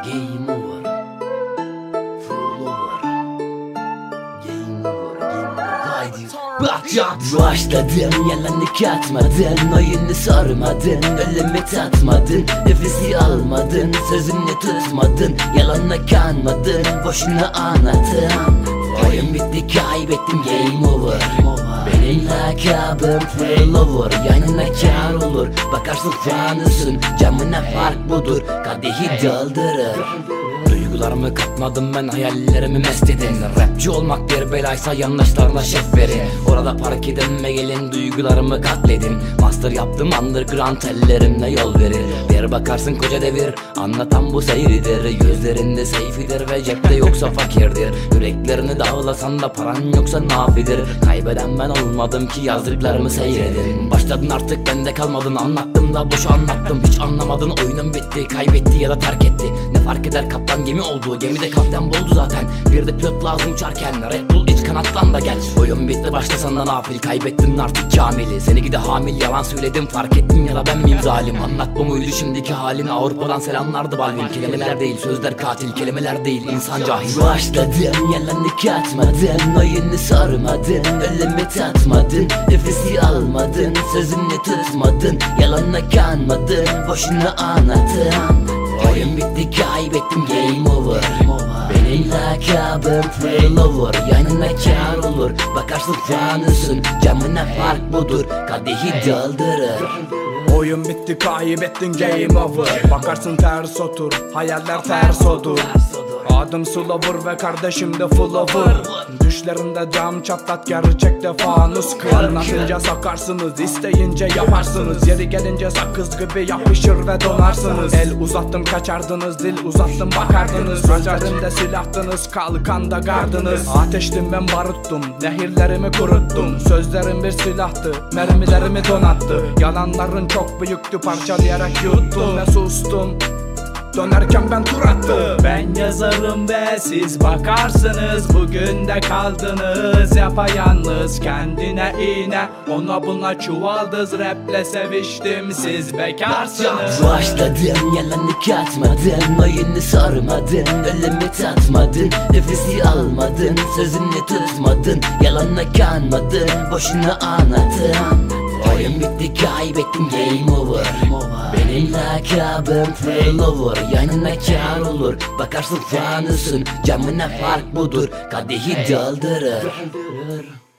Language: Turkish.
Game over. Full over. Game over. Game over. Haydi. Başladım, yalanı katmadın, oyunu sormadın, ölümü tatmadın, nefesi almadın, sözünü tutmadın, yalanla kanmadın, boşuna anlattın. Oyun bitti, kaybettim, game over. Benim lakabım full over, yanına kar olur, bakarsın fanusun, camına fark budur, kadehi doldurur. Duygularımı katmadım ben, hayallerimi mest edin. Rapçi olmak bir belaysa yandaşlarına şef verin. Orada park edin ve gelin duygularımı katledin. Master yaptım underground, ellerimle yol verir. Bir bakarsın koca devir, anlatan bu seyridir. Gözlerinde seyfidir ve cepte yoksa fakirdir. Yüreklerini dağlasan da paran yoksa nafidir. Kaybeden ben olmadım ki yazdıklarımı seyredin. Başladın artık bende kalmadın, anlattım da boş anlattım. Hiç anlamadın, oyunun bitti, kaybetti ya da terk etti. Ne fark eder, kaptan gemi oldu, gemide kaptan boldu zaten. Bir de pilot lazım uçarken, Red Bull iç kanatlan da gel. Oyun bitti, başlasan da nafil, kaybettin artık kamili. Seni gide hamil, yalan söyledim, fark ettin ya da ben miyim zalim? Anlat bu muydu şimdiki halini, Avrupa'dan selamlardı balvin. Kelimeler değil sözler katil, kelimeler değil insan cahil. Başladım, yalanı katmadın, oyunu sormadın, ölümü tatmadın, nefesi almadın, sözünü tutmadın, yalanla kanmadın, boşuna anlattın. Oyun bitti, kaybettim, game over. Benim lakabım full over, yanına kar olur, bakarsın fanusun, camına fark budur, kadehi doldurur. Oyun bitti, kaybettin, game over. Bakarsın ters otur, hayaller ters odur. Adım Slover ve kardeşim de full over. Düşlerinde cam çatlat, gerçekte fanus kır. Anlatınca sakarsınız, isteyince yaparsınız. Yeri gelince sakız gibi yapışır ve donarsınız. El uzattım kaçardınız, dil uzattım bakardınız. Gözlerimde silahtınız, kalkanda gardınız. Ateştim ben baruttum, nehirlerimi kuruttum. Sözlerim bir silahtı, mermilerimi donattı. Yalanların çok büyüktü, parçalayarak yuttum ve sustum. Dönerken ben tur attım. Ben yazarım ve siz bakarsınız. Bugün de kaldınız yapayalnız. Kendine iğne, ona buna çuvaldız. Raple seviştim, siz bekarsınız. Başladım, yalanı katmadın, oyunu sormadın, ölümü tatmadın, nefesi almadın, sözünü tutmadın, yalanla kanmadın, boşuna anlattın. Oyun bitti, kaybettim, game over. Benim lakabım full over, yanına kar olur, bakarsın fanusun, camına fark budur, kadehi doldurur.